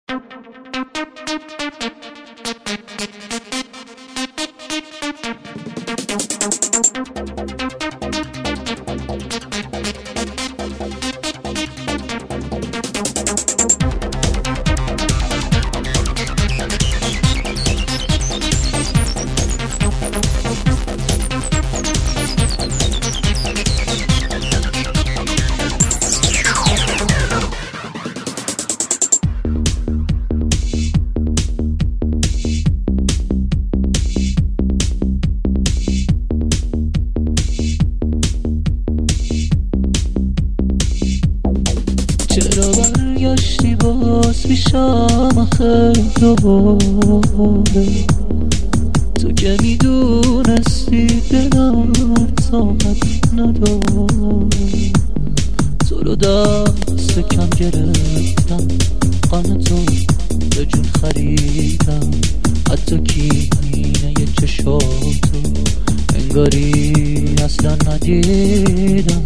چرا برگشتی باز پیشم آخه دوباره؟ تو که میدونستی دلم طاقت نداره. تو رو دست کم گرفتم، قم تو به جون خریدم، حتی کینه چشاتو انگاری اصلا ندیدم.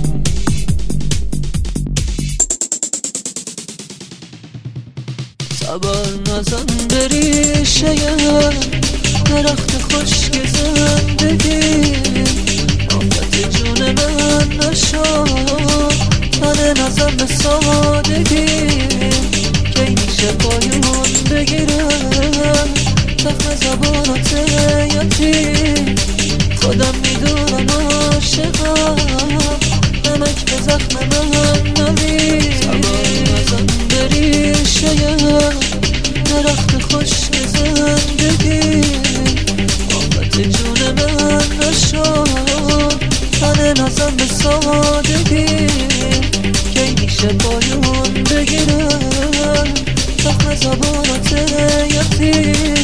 صبر نزن بری شاید درخت خشک زندگی، آفت جون من نشو تنه نزن به سادگی. کی میشه پایون بگیرم زخم زبانات یتیم؟ خودم میدونم عاشقم، نمک به زخم من نمیر. صبر نزن بری شاید درخت خشک زندگی، آفت جون من نشو تنه نزن به سادگی. کی میشه پایون بگیرم زخم زبانات یتیم؟